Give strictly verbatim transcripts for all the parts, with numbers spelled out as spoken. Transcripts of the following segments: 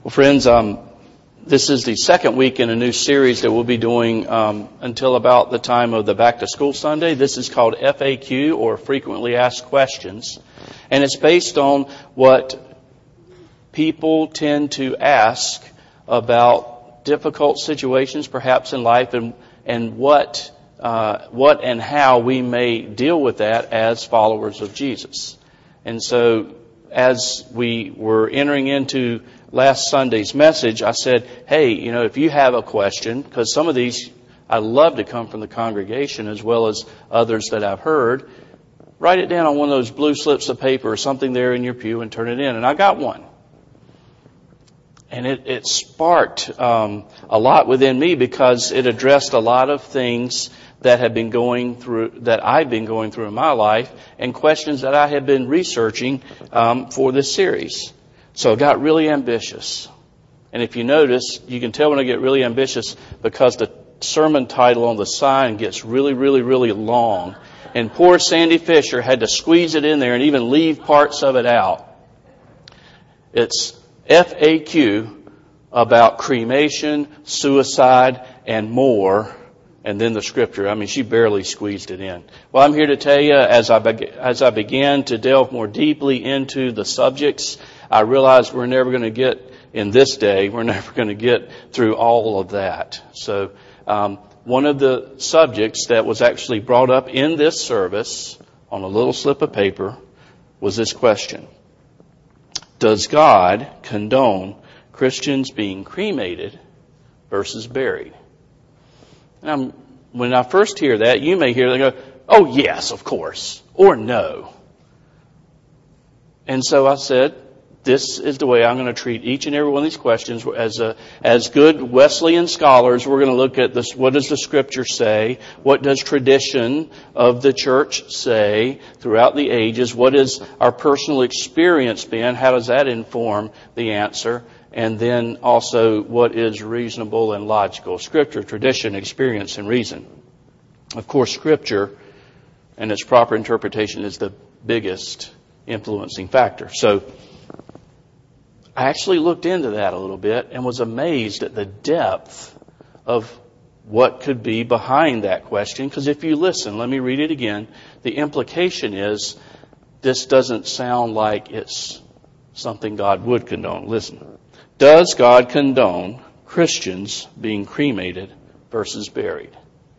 Well, friends, um, this is the second week in a new series that we'll be doing um, until about the time of the Back to School Sunday. This is called F A Q, or Frequently Asked Questions. And it's based on what people tend to ask about difficult situations, perhaps in life, and and what uh, what and how we may deal with that as followers of Jesus. And so, as we were entering into last Sunday's message, I said, hey, you know, if you have a question, because some of these I love to come from the congregation as well as others that I've heard, write it down on one of those blue slips of paper or something there in your pew and turn it in. And I got one. And it, it sparked um, a lot within me because it addressed a lot of things that have been going through, that I've been going through in my life, and questions that I have been researching um, for this series. So I got really ambitious. And if you notice, you can tell when I get really ambitious because the sermon title on the sign gets really, really, really long. And poor Sandy Fisher had to squeeze it in there and even leave parts of it out. It's F A Q about cremation, suicide, and more. And then the scripture. I mean, she barely squeezed it in. Well, I'm here to tell you, as I, be- as I began to delve more deeply into the subjects, I realized we're never going to get, in this day, we're never going to get through all of that. So um, one of the subjects that was actually brought up in this service on a little slip of paper was this question. Does God condone Christians being cremated versus buried? And when I first hear that, you may hear, they go, oh, yes, of course, or no. And so I said, this is the way I'm going to treat each and every one of these questions. As a, as good Wesleyan scholars, we're going to look at this. What does the Scripture say? What does tradition of the church say throughout the ages? What has our personal experience been? How does that inform the answer? And then also, what is reasonable and logical? Scripture, tradition, experience, and reason. Of course, Scripture and its proper interpretation is the biggest influencing factor. So, I actually looked into that a little bit and was amazed at the depth of what could be behind that question. Because if you listen, let me read it again. The implication is this doesn't sound like it's something God would condone. Listen. Does God condone Christians being cremated versus buried?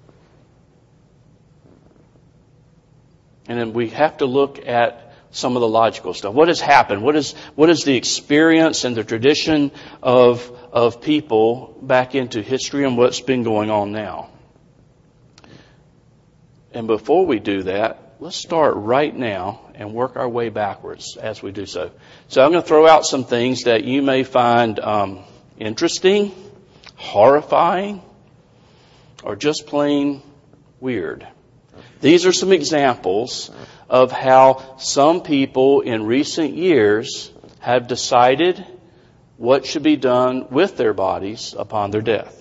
And then we have to look at some of the logical stuff. What has happened? What is what is the experience and the tradition of of people back into history and what's been going on now? And before we do that, let's start right now and work our way backwards as we do so. So I'm going to throw out some things that you may find um, interesting, horrifying, or just plain weird. These are some examples of how some people in recent years have decided what should be done with their bodies upon their death.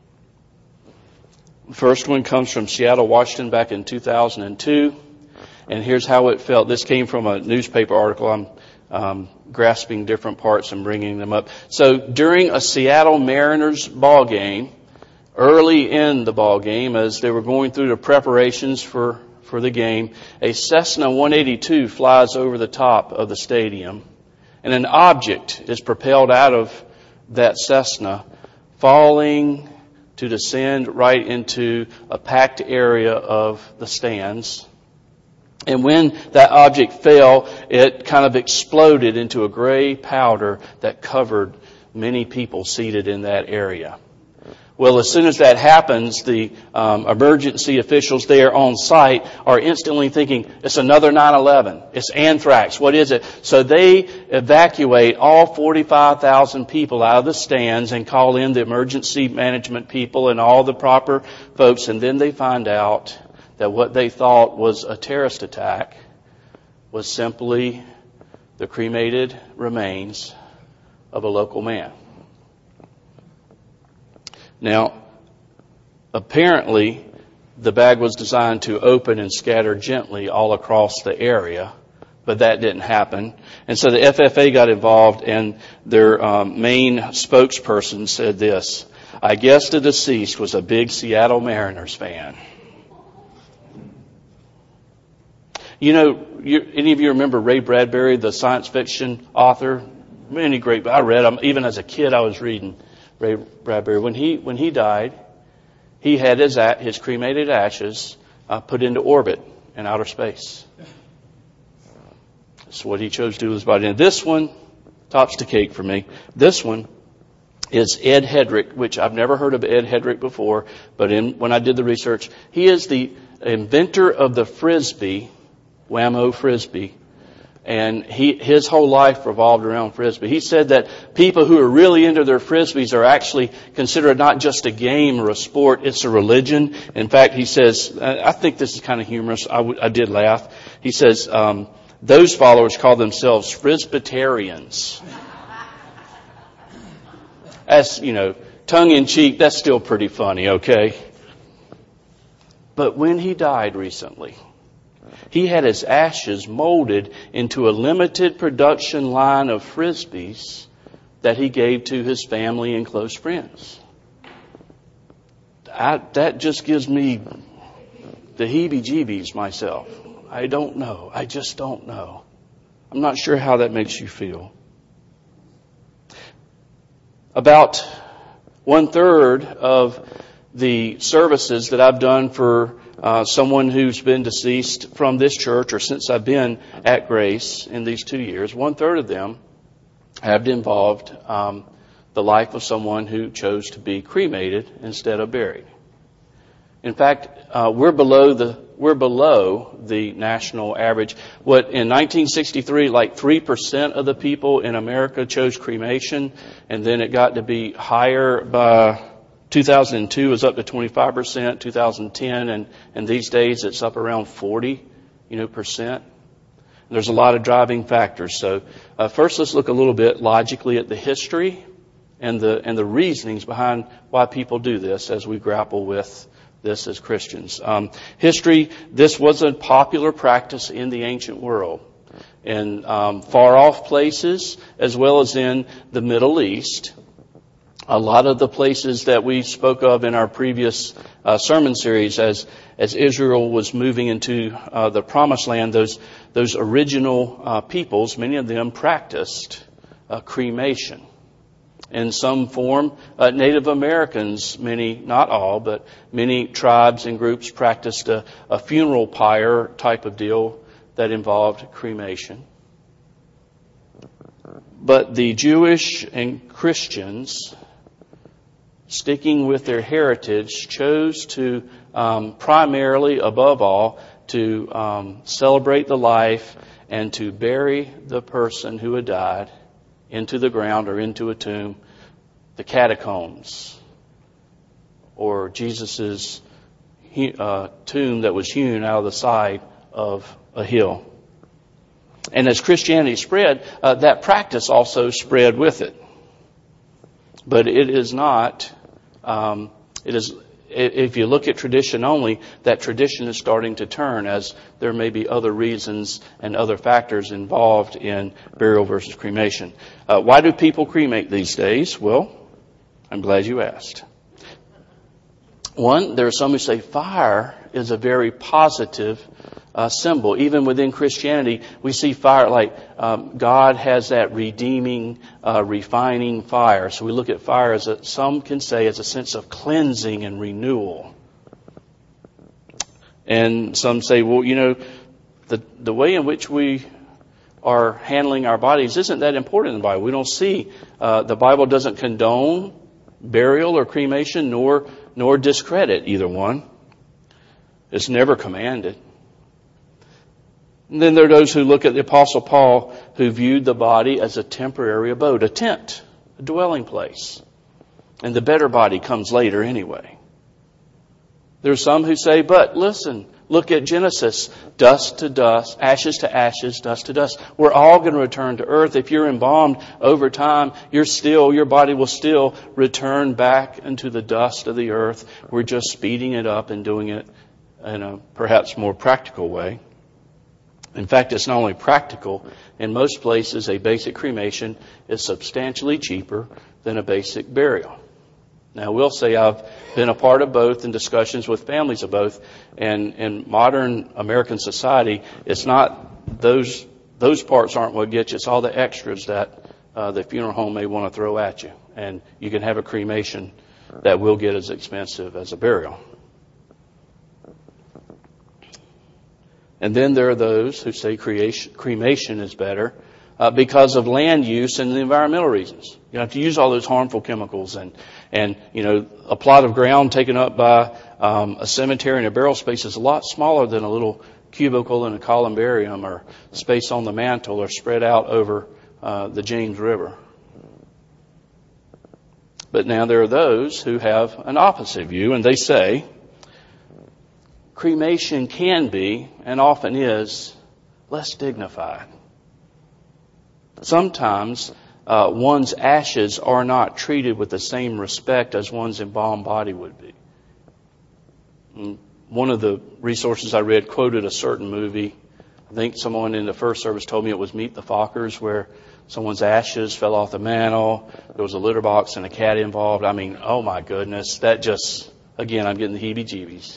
The first one comes from Seattle, Washington, back in two thousand two. And here's how it felt. This came from a newspaper article. I'm um, grasping different parts and bringing them up. So during a Seattle Mariners ball game, early in the ball game, as they were going through the preparations for, for the game, a Cessna one eighty-two flies over the top of the stadium, and an object is propelled out of that Cessna, falling to descend right into a packed area of the stands. And when that object fell, it kind of exploded into a gray powder that covered many people seated in that area. Well, as soon as that happens, the um, emergency officials there on site are instantly thinking, it's another nine eleven. It's anthrax. What is it? So they evacuate all forty-five thousand people out of the stands and call in the emergency management people and all the proper folks. And then they find out that what they thought was a terrorist attack was simply the cremated remains of a local man. Now, apparently, the bag was designed to open and scatter gently all across the area, but that didn't happen. And so the F F A got involved, and their um, main spokesperson said this: "I guess the deceased was a big Seattle Mariners fan." You know, you, any of you remember Ray Bradbury, the science fiction author? Many great. I read them even as a kid. I was reading Ray Bradbury. When he when he died, he had his his cremated ashes uh, put into orbit in outer space. That's what he chose to do with his body. And this one tops the cake for me. This one is Ed Hedrick, which I've never heard of Ed Hedrick before, but in, when I did the research, he is the inventor of the Frisbee. Wham-O Frisbee, and he his whole life revolved around Frisbee. He said that people who are really into their Frisbees are actually considered not just a game or a sport, it's a religion. In fact, he says, I think this is kind of humorous, I, w- I did laugh. He says, um, those followers call themselves Frisbeetarians. That's, you know, tongue-in-cheek, that's still pretty funny, okay? But when he died recently, he had his ashes molded into a limited production line of Frisbees that he gave to his family and close friends. I, that just gives me the heebie-jeebies myself. I don't know. I just don't know. I'm not sure how that makes you feel. About one-third of the services that I've done for Uh, someone who's been deceased from this church, or since I've been at Grace in these two years, one third of them have involved um, the life of someone who chose to be cremated instead of buried. In fact, uh, we're below the we're below the national average. What in nineteen sixty-three, like three percent of the people in America chose cremation, and then it got to be higher by two thousand two was up to twenty-five percent, two thousand ten, and, and these days it's up around forty, you know, percent. And there's a lot of driving factors. So uh, first, let's look a little bit logically at the history and the and the reasonings behind why people do this as we grapple with this as Christians. Um, history: this was a popular practice in the ancient world, in um, far off places as well as in the Middle East. A lot of the places that we spoke of in our previous uh, sermon series, as as Israel was moving into uh, the Promised Land, those those original uh, peoples, many of them practiced uh, cremation in some form. Uh, Native Americans, many, not all, but many tribes and groups practiced a, a funeral pyre type of deal that involved cremation. But the Jewish and Christians, sticking with their heritage, chose to um, primarily, above all, to um, celebrate the life and to bury the person who had died into the ground or into a tomb, the catacombs, or Jesus's uh, tomb that was hewn out of the side of a hill. And as Christianity spread, uh, that practice also spread with it. But it is not. Um, it is. If you look at tradition only, that tradition is starting to turn, as there may be other reasons and other factors involved in burial versus cremation. Uh, why do people cremate these days? Well, I'm glad you asked. One, there are some who say fire is a very positive uh, symbol. Even within Christianity, we see fire like um, God has that redeeming, uh, refining fire. So we look at fire as a, some can say, as a sense of cleansing and renewal. And some say, well, you know, the the way in which we are handling our bodies isn't that important in the Bible. We don't see, uh, the Bible doesn't condone burial or cremation, nor nor discredit either one. It's never commanded. And then there are those who look at the Apostle Paul, who viewed the body as a temporary abode, a tent, a dwelling place. And the better body comes later anyway. There are some who say, but listen, look at Genesis. Dust to dust, ashes to ashes, dust to dust. We're all going to return to earth. If you're embalmed over time, you're still, your body will still return back into the dust of the earth. We're just speeding it up and doing it in a perhaps more practical way. In fact, it's not only practical. In most places, a basic cremation is substantially cheaper than a basic burial. Now, I will say I've been a part of both in discussions with families of both. And in modern American society, it's not those those parts aren't what gets you. It's all the extras that uh, the funeral home may want to throw at you. And you can have a cremation that will get as expensive as a burial. And then there are those who say creation, cremation is better uh, because of land use and the environmental reasons. You don't have to use all those harmful chemicals and, and you know, a plot of ground taken up by um, a cemetery and a burial space is a lot smaller than a little cubicle in a columbarium or space on the mantle or spread out over uh, the James River. But now there are those who have an opposite view, and they say cremation can be, and often is, less dignified. Sometimes uh, one's ashes are not treated with the same respect as one's embalmed body would be. And one of the resources I read quoted a certain movie. I think someone in the first service told me it was Meet the Fockers, where someone's ashes fell off the mantle. There was a litter box and a cat involved. I mean, oh my goodness, that just, again, I'm getting the heebie-jeebies.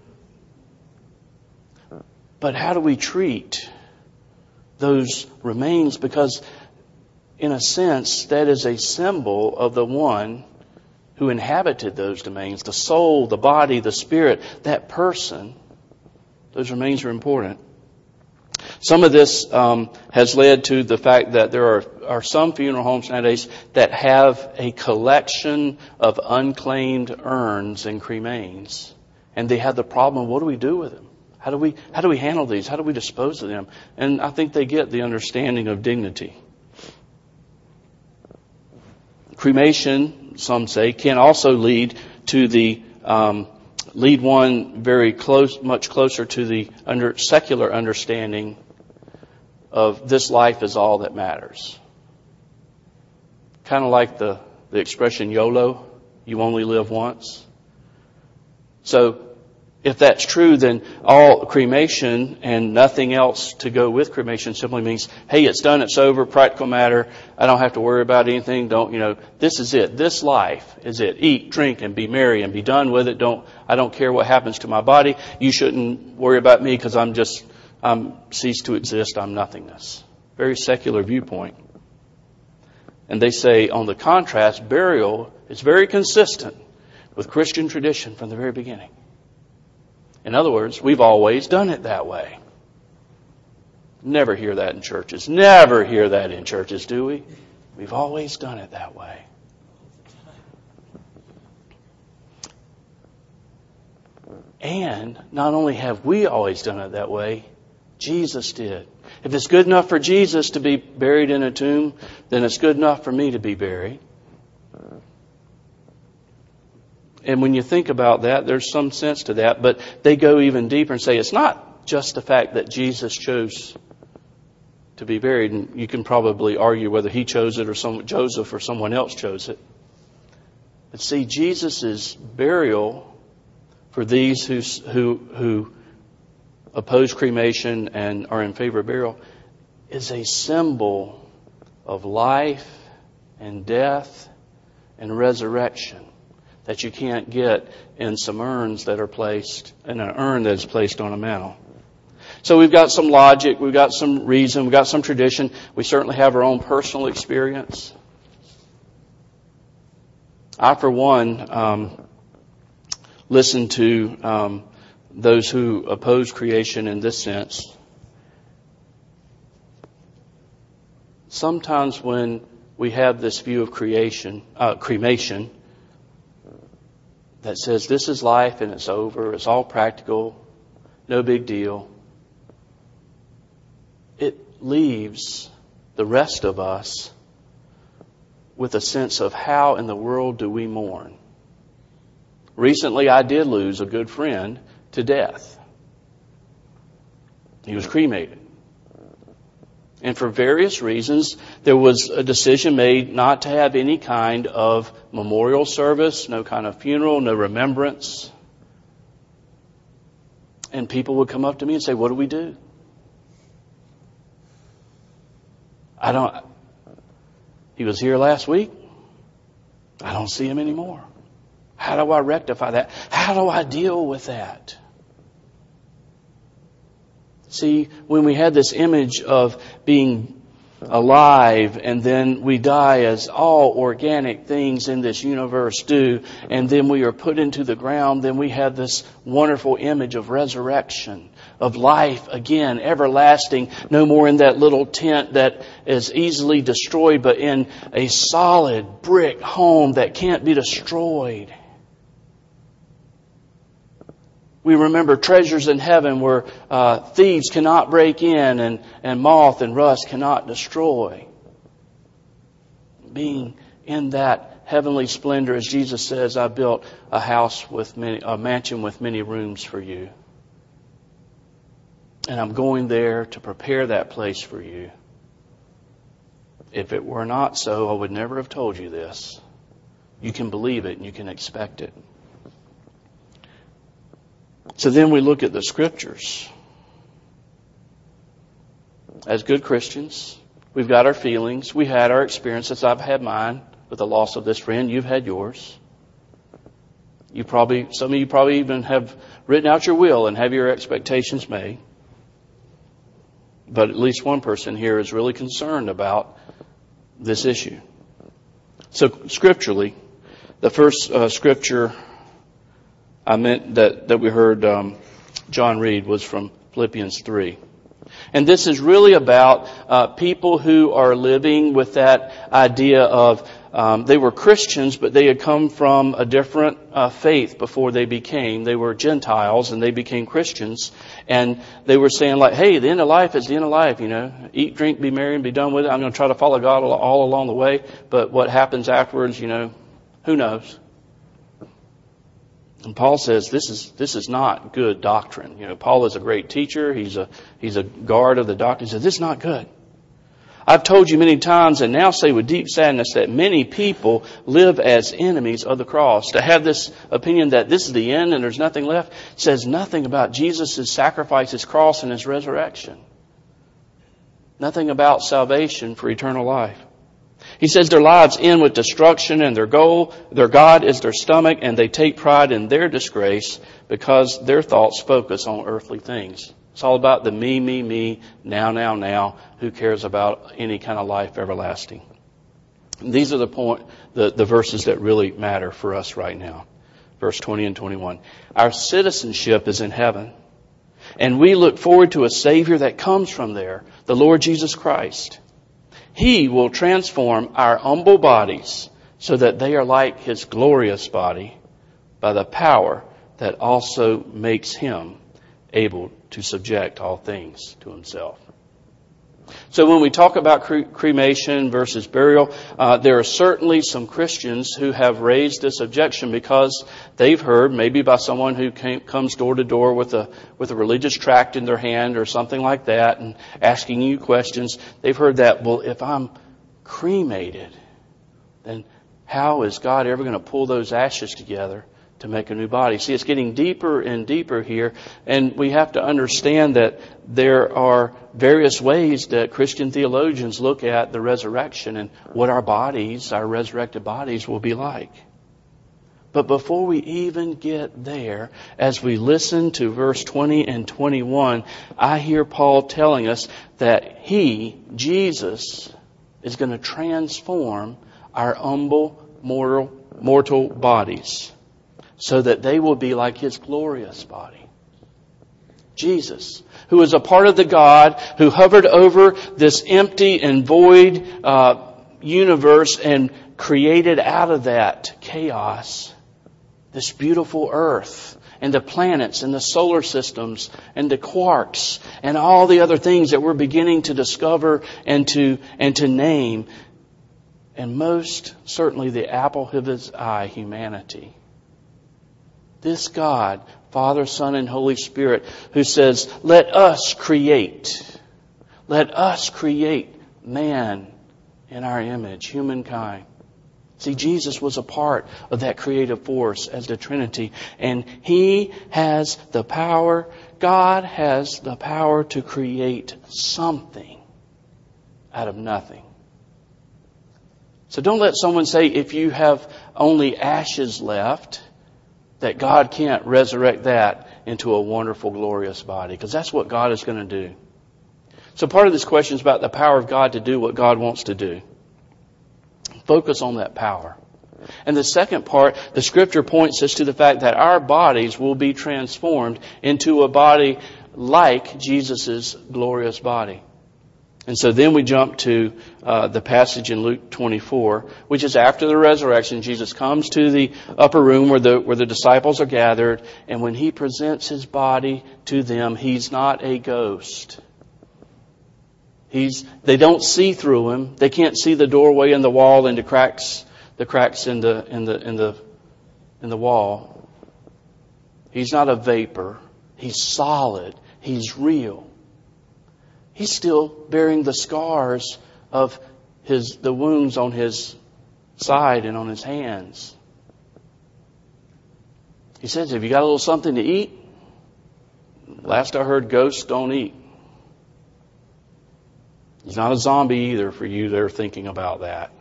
But how do we treat those remains? Because in a sense, that is a symbol of the one who inhabited those domains, the soul, the body, the spirit, that person. Those remains are important. Some of this um, has led to the fact that there are, are some funeral homes nowadays that have a collection of unclaimed urns and cremains. And they have the problem, what do we do with them? How do we how do we handle these? How do we dispose of them? And I think they get the understanding of dignity. Cremation, some say, can also lead to the um, lead one very close, much closer to the under secular understanding of this life is all that matters. Kind of like the the expression YOLO, you only live once. So, if that's true, then all cremation and nothing else to go with cremation simply means, hey, it's done, it's over, practical matter. I don't have to worry about anything. Don't, you know, this is it. This life is it. Eat, drink, and be merry and be done with it. Don't, I don't care what happens to my body. You shouldn't worry about me because I'm just, I'm ceased to exist. I'm nothingness. Very secular viewpoint. And they say, on the contrast, burial is very consistent with Christian tradition from the very beginning. In other words, we've always done it that way. Never hear that in churches. Never hear that in churches, do we? We've always done it that way. And not only have we always done it that way, Jesus did. If it's good enough for Jesus to be buried in a tomb, then it's good enough for me to be buried. And when you think about that, there's some sense to that. But they go even deeper and say it's not just the fact that Jesus chose to be buried. And you can probably argue whether he chose it or some, Joseph or someone else chose it. But see, Jesus' burial for these who, who, who oppose cremation and are in favor of burial is a symbol of life and death and resurrection that you can't get in some urns that are placed, in an urn that is placed on a mantle. So we've got some logic, we've got some reason, we've got some tradition. We certainly have our own personal experience. I, for one, um, listen to um, those who oppose creation in this sense. Sometimes when we have this view of creation, uh, cremation, that says this is life and it's over, it's all practical, no big deal, it leaves the rest of us with a sense of how in the world do we mourn. Recently I did lose a good friend to death. He was cremated. And for various reasons, there was a decision made not to have any kind of memorial service, no kind of funeral, no remembrance. And people would come up to me and say, what do we do? I don't, he was here last week. I don't see him anymore. How do I rectify that? How do I deal with that? See, when we had this image of being alive and then we die as all organic things in this universe do, and then we are put into the ground, then we have this wonderful image of resurrection, of life again, everlasting, no more in that little tent that is easily destroyed, but in a solid brick home that can't be destroyed. We remember treasures in heaven where uh, thieves cannot break in and, and moth and rust cannot destroy. Being in that heavenly splendor, as Jesus says, I built a house with many, a mansion with many rooms for you. And I'm going there to prepare that place for you. If it were not so, I would never have told you this. You can believe it and you can expect it. So then we look at the Scriptures. As good Christians, we've got our feelings. We had our experiences. I've had mine with the loss of this friend. You've had yours. You probably, some of you probably even have written out your will and have your expectations made. But at least one person here is really concerned about this issue. So scripturally, the first uh, scripture I meant that, that we heard um, John read was from Philippians three. And this is really about uh, people who are living with that idea of um, they were Christians, but they had come from a different uh, faith before they became. They were Gentiles and they became Christians. And they were saying like, hey, the end of life is the end of life, you know. Eat, drink, be merry, and be done with it. I'm going to try to follow God all along the way. But what happens afterwards, you know, who knows? And Paul says this is this is not good doctrine. You know, Paul is a great teacher. He's a he's a guard of the doctrine. He says this is not good. I've told you many times and now say with deep sadness that many people live as enemies of the cross. To have this opinion that this is the end and there's nothing left says nothing about Jesus' sacrifice, His cross, and His resurrection. Nothing about salvation for eternal life. He says their lives end with destruction and their goal, their God is their stomach, and they take pride in their disgrace because their thoughts focus on earthly things. It's all about the me, me, me, now, now, now. Who cares about any kind of life everlasting? And these are the point, the, the verses that really matter for us right now. Verse twenty and twenty-one. Our citizenship is in heaven, and we look forward to a Savior that comes from there, the Lord Jesus Christ. He will transform our humble bodies so that they are like His glorious body by the power that also makes Him able to subject all things to Himself. So when we talk about cre- cremation versus burial, uh, there are certainly some Christians who have raised this objection because they've heard, maybe by someone who came, comes door to door with a with a religious tract in their hand or something like that and asking you questions. They've heard that, well, if I'm cremated, then how is God ever going to pull those ashes together to make a new body? See, it's getting deeper and deeper here, and we have to understand that there are various ways that Christian theologians look at the resurrection and what our bodies, our resurrected bodies, will be like. But before we even get there, as we listen to verse twenty and twenty-one, I hear Paul telling us that He, Jesus, is going to transform our humble mortal, mortal bodies so that they will be like His glorious body. Jesus, who is a part of the God who hovered over this empty and void uh, universe and created out of that chaos this beautiful earth and the planets and the solar systems and the quarks and all the other things that we're beginning to discover and to and to name. And most certainly the apple of His eye, humanity. This God, Father, Son, and Holy Spirit, who says, let us create. Let us create man in our image, humankind. See, Jesus was a part of that creative force as the Trinity. And He has the power, God has the power to create something out of nothing. So don't let someone say if you have only ashes left, that God can't resurrect that into a wonderful, glorious body. Because that's what God is going to do. So part of this question is about the power of God to do what God wants to do. Focus on that power. And the second part, the Scripture points us to the fact that our bodies will be transformed into a body like Jesus' glorious body. And so then we jump to uh, the passage in Luke twenty-four, which is after the resurrection. Jesus comes to the upper room where the where the disciples are gathered, and when He presents His body to them, He's not a ghost. He's they don't see through Him. They can't see the doorway in the wall and the cracks the cracks in the in the in the in the wall. He's not a vapor. He's solid. He's real. He's still bearing the scars of his the wounds on his side and on his hands. He says, have you got a little something to eat? Last I heard, ghosts don't eat. He's not a zombie either for you that are thinking about that.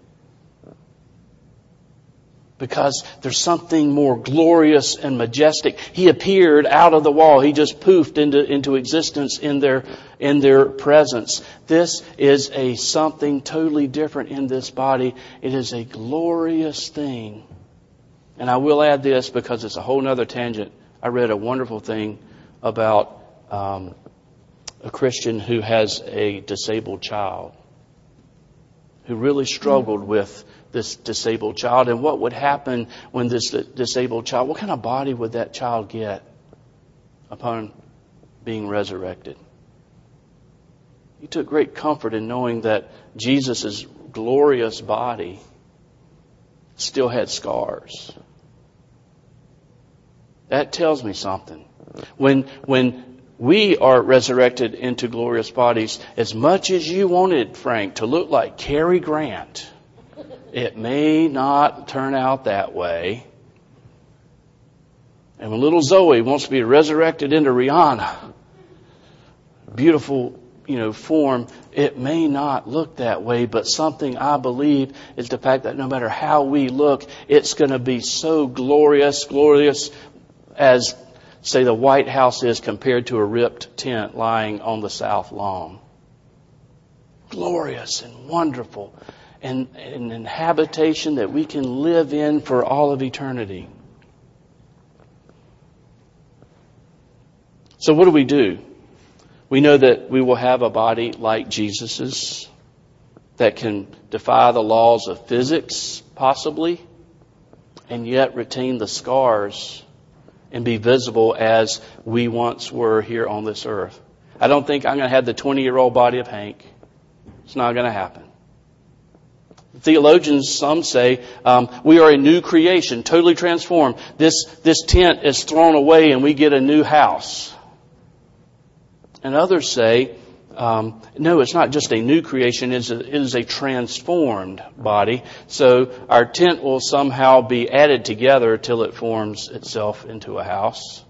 Because there's something more glorious and majestic. He appeared out of the wall. He just poofed into, into existence in their, in their presence. This is a something totally different in this body. It is a glorious thing. And I will add this because it's a whole other tangent. I read a wonderful thing about um, a Christian who has a disabled child, who really struggled with this disabled child, and what would happen when this disabled child, what kind of body would that child get upon being resurrected? He took great comfort in knowing that Jesus' glorious body still had scars. That tells me something. When, when we are resurrected into glorious bodies, as much as you wanted, Frank, to look like Cary Grant, it may not turn out that way. And when little Zoe wants to be resurrected into Rihanna, beautiful, you know, form, it may not look that way. But something I believe is the fact that no matter how we look, it's going to be so glorious, glorious as, say, the White House is compared to a ripped tent lying on the South Lawn. Glorious and wonderful. And an habitation that we can live in for all of eternity. So what do we do? We know that we will have a body like Jesus's that can defy the laws of physics, possibly, and yet retain the scars and be visible as we once were here on this earth. I don't think I'm going to have the twenty-year-old body of Hank. It's not going to happen. Theologians, some say, um, we are a new creation, totally transformed. This, this tent is thrown away and we get a new house. And others say, um, no, it's not just a new creation, it is a, it is a transformed body. So our tent will somehow be added together till it forms itself into a house.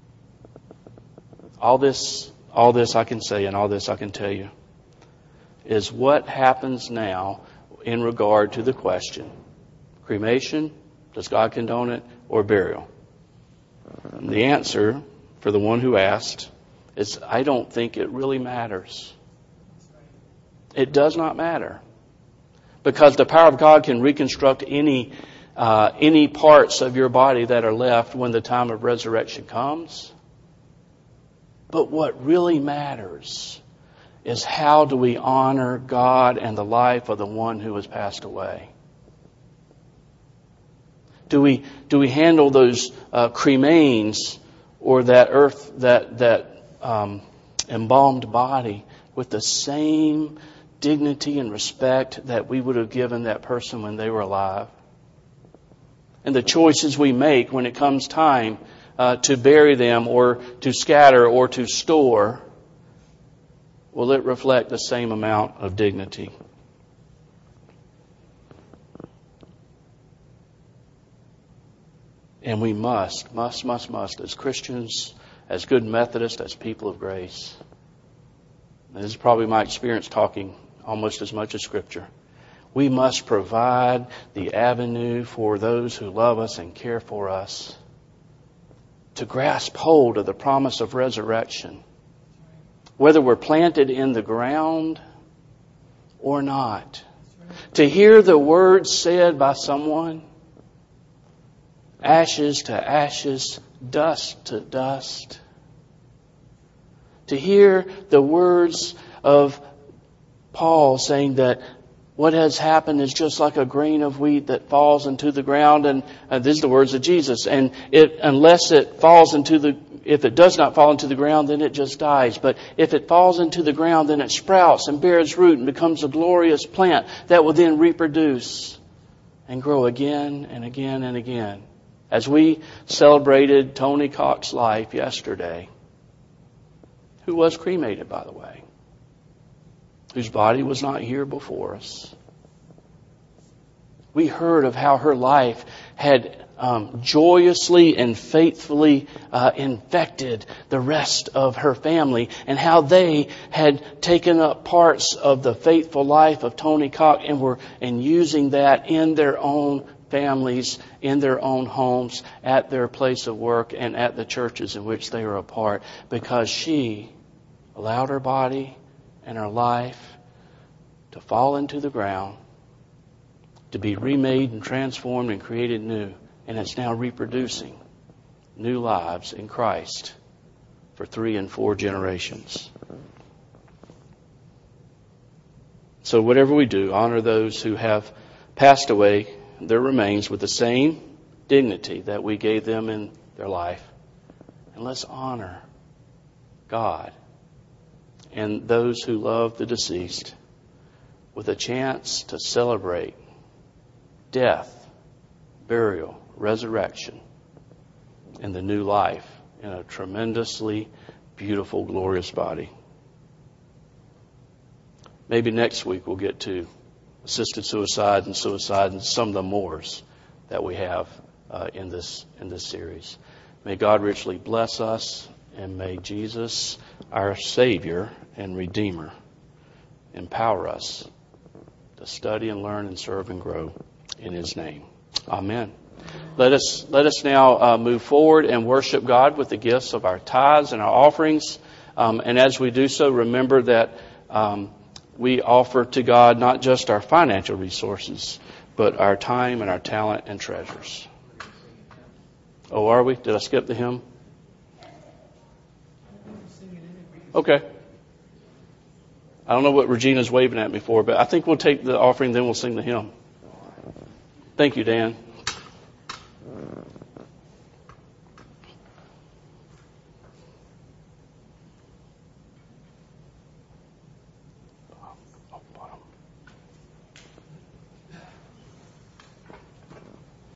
All this, all this I can say and all this I can tell you is what happens now in regard to the question, cremation, does God condone it, or burial? And the answer, for the one who asked, is I don't think it really matters. It does not matter. Because the power of God can reconstruct any, uh, any parts of your body that are left when the time of resurrection comes. But what really matters is how do we honor God and the life of the one who has passed away? Do we do we handle those uh, cremains or that earth that that um, embalmed body with the same dignity and respect that we would have given that person when they were alive? And the choices we make when it comes time uh, to bury them or to scatter or to store, will it reflect the same amount of dignity? And we must, must, must, must, as Christians, as good Methodists, as people of grace. And this is probably my experience talking almost as much as Scripture. We must provide the avenue for those who love us and care for us to grasp hold of the promise of resurrection, whether we're planted in the ground or not. To hear the words said by someone, ashes to ashes, dust to dust. To hear the words of Paul saying that what has happened is just like a grain of wheat that falls into the ground, and uh, these are the words of Jesus. And it, unless it falls into the, if it does not fall into the ground, then it just dies. But if it falls into the ground, then it sprouts and bears root and becomes a glorious plant that will then reproduce and grow again and again and again. As we celebrated Tony Cox's life yesterday, who was cremated, by the way, whose body was not here before us. We heard of how her life had um, joyously and faithfully uh, infected the rest of her family, and how they had taken up parts of the faithful life of Tony Cox and were and using that in their own families, in their own homes, at their place of work, and at the churches in which they were a part, because she allowed her body and her life to fall into the ground, to be remade and transformed and created new. And it's now reproducing new lives in Christ for three and four generations. So whatever we do, honor those who have passed away, their remains, with the same dignity that we gave them in their life. And let's honor God and those who love the deceased with a chance to celebrate death, burial, resurrection, and the new life in a tremendously beautiful, glorious body. Maybe next week we'll get to assisted suicide and suicide and some of the mores that we have uh, in this in this series. May God richly bless us, and may Jesus, our Savior and Redeemer, empower us to study and learn and serve and grow in His name. Amen. Let us let us now uh, move forward and worship God with the gifts of our tithes and our offerings. Um, and as we do so, remember that um, we offer to God not just our financial resources, but our time and our talent and treasures. Oh, are we? Did I skip the hymn? Okay. I don't know what Regina's waving at me for, but I think we'll take the offering, then we'll sing the hymn. Thank you, Dan.